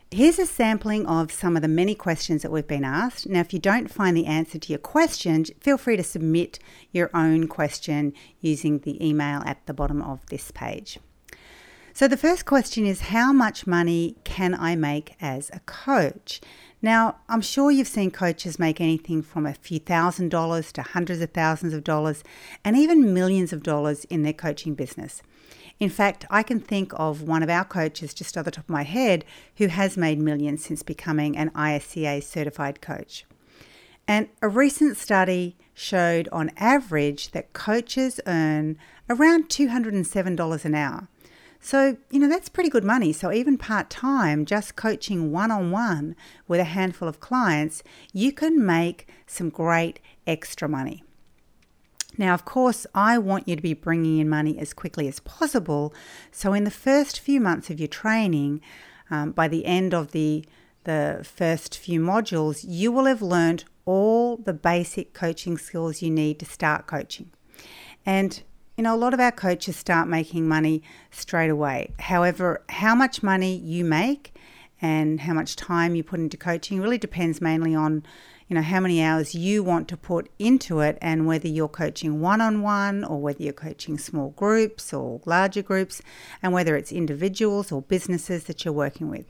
Here's a sampling of some of the many questions that we've been asked. Now, if you don't find the answer to your question, feel free to submit your own question using the email at the bottom of this page. So the first question is, how much money can I make as a coach? Now, I'm sure you've seen coaches make anything from a few $1,000s to hundreds of thousands of dollars and even millions of dollars in their coaching business. In fact, I can think of one of our coaches just off the top of my head who has made millions since becoming an ISCA certified coach. And a recent study showed on average that coaches earn around $207 an hour. So, that's pretty good money. So even part-time, just coaching one-on-one with a handful of clients, you can make some great extra money. Now, of course, I want you to be bringing in money as quickly as possible. So in the first few months of your training, by the end of the first few modules, you will have learned all the basic coaching skills you need to start coaching. And a lot of our coaches start making money straight away. However, how much money you make and how much time you put into coaching really depends mainly on, how many hours you want to put into it and whether you're coaching one-on-one or whether you're coaching small groups or larger groups and whether it's individuals or businesses that you're working with.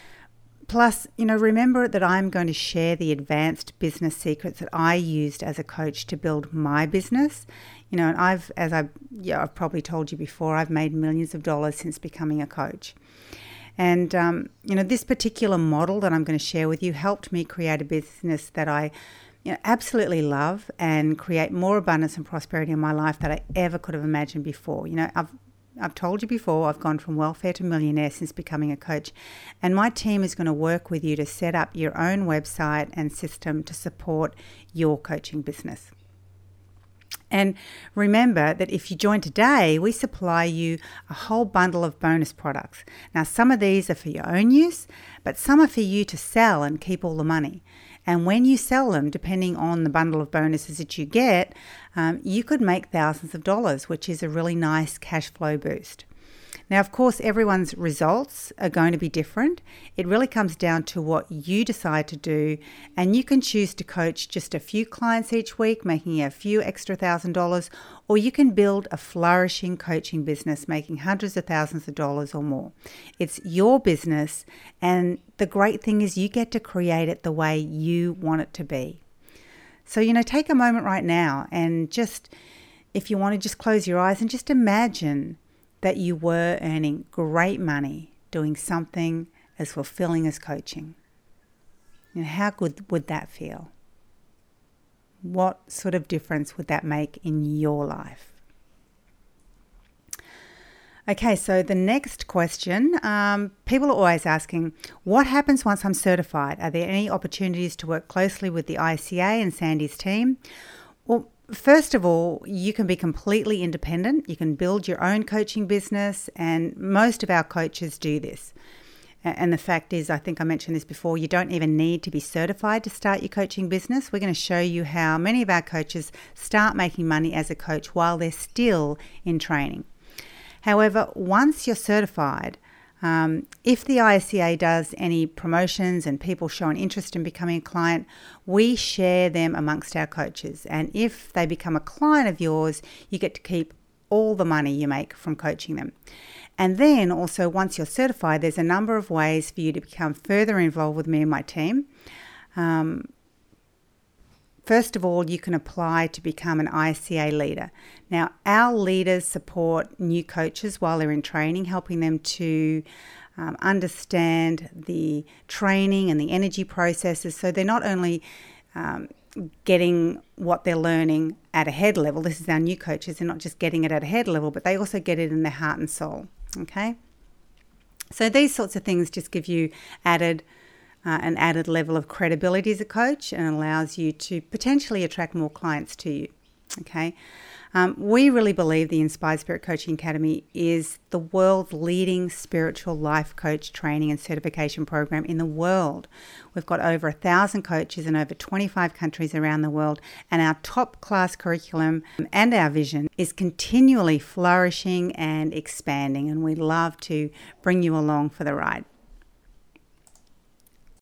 Plus, remember that I'm going to share the advanced business secrets that I used as a coach to build my business. And I've probably told you before, I've made millions of dollars since becoming a coach. And, this particular model that I'm going to share with you helped me create a business that I absolutely love and create more abundance and prosperity in my life than I ever could have imagined before. I've told you before, I've gone from welfare to millionaire since becoming a coach. And my team is going to work with you to set up your own website and system to support your coaching business. And remember that if you join today, we supply you a whole bundle of bonus products. Now, some of these are for your own use, but some are for you to sell and keep all the money. And when you sell them, depending on the bundle of bonuses that you get, you could make thousands of dollars, which is a really nice cash flow boost. Now, of course, everyone's results are going to be different. It really comes down to what you decide to do, and you can choose to coach just a few clients each week, making a few extra $1,000, or you can build a flourishing coaching business, making hundreds of thousands of dollars or more. It's your business, and the great thing is you get to create it the way you want it to be. So, take a moment right now and just, if you want to just close your eyes and just imagine that you were earning great money doing something as fulfilling as coaching. How good would that feel? What sort of difference would that make in your life? Okay, so the next question, people are always asking, what happens once I'm certified? Are there any opportunities to work closely with the ICA and Sandy's team? Well, first of all, you can be completely independent. You can build your own coaching business, and most of our coaches do this. And the fact is, I think I mentioned this before, you don't even need to be certified to start your coaching business. We're going to show you how many of our coaches start making money as a coach while they're still in training. However, once you're certified, if the ISCA does any promotions and people show an interest in becoming a client, we share them amongst our coaches. And if they become a client of yours, you get to keep all the money you make from coaching them. And then also, once you're certified, there's a number of ways for you to become further involved with me and my team. First of all, you can apply to become an ISCA leader. Now, our leaders support new coaches while they're in training, helping them to understand the training and the energy processes. So they're not only getting what they're learning at a head level. This is our new coaches. They're not just getting it at a head level, but they also get it in their heart and soul. Okay? So these sorts of things just give you an added level of credibility as a coach, and allows you to potentially attract more clients to you. Okay, we really believe the Inspired Spirit Coaching Academy is the world's leading spiritual life coach training and certification program in the world. We've got over 1,000 coaches in over 25 countries around the world, and our top class curriculum and our vision is continually flourishing and expanding, and we'd love to bring you along for the ride.